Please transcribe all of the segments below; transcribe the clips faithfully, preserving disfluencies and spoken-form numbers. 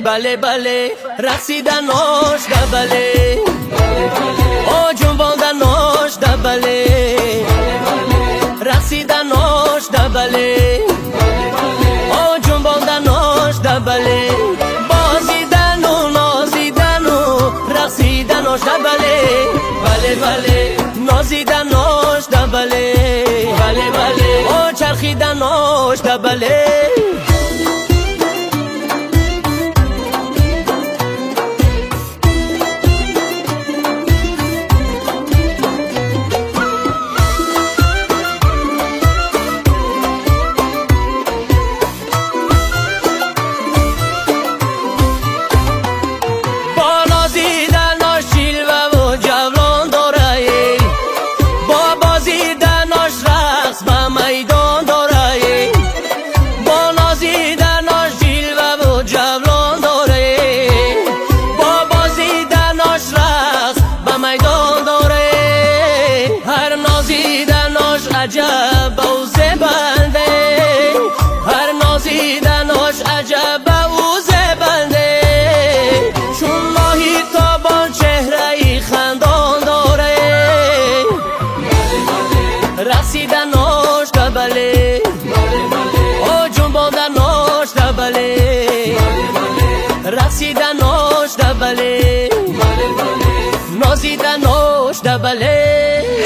بله بله رقصیدنش دبله او جنباندنش دبله رقصیدنش دبله او جنباندنش دبله بازیدن و نازیدن و رقصیدنش دبله بله بله نازیدنش دبله بله بله او چرخیدنش دبله عجب و زبنده هر نازیدنش عجب و زبنده چون ماهی تابان چهره خندان داره رقصیدنش دبله او جنباندنش دبله رقصیدنش دبله نازیدنش دبله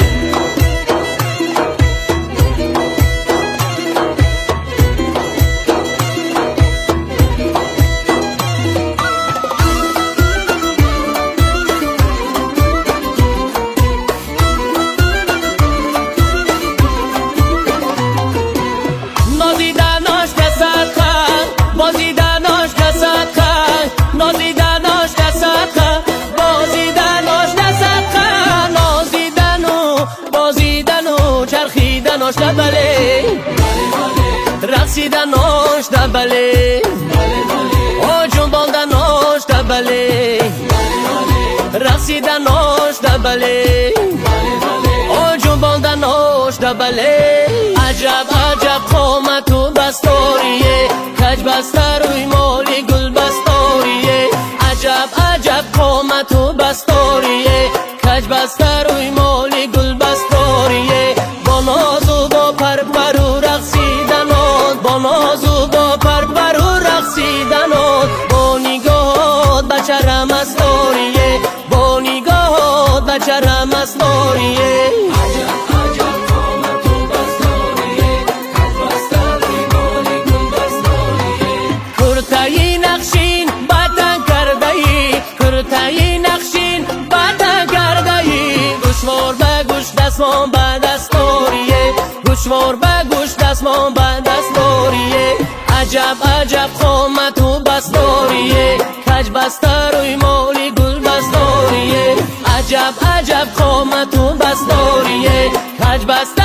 بازیدنش دست خن نازیدنش دست خن بازیدنش دست خن نازیدن و بازیدن و چرخیدنش دبله رقصیدنش دبله او جنباندنش دبله رقصیدنش دبله او جنباندنش دبله عجب عجب قامت و بستاریه کج بسته روی مالی گل بستاریه عجب عجب قامت و بستاریه کج بسته روی مالی گل بستاریه با ناز و با پرپر و رقصیدنات با ناز و با پرپر و رقصیدنات با نگاهات بچه مستاریه با نگاهات بچه مستاریه کرتای نقشین بدن کردهی کرتای نقشین بدن کردهی گوشوار به گوش دستمان به دستاریه گوشوار به گوش دستمان به دستاریه عجب عجب قامت و بستاریه کج بسته روی مالی گل بستاریه عجب عجب قامت و بستاریه کج بسته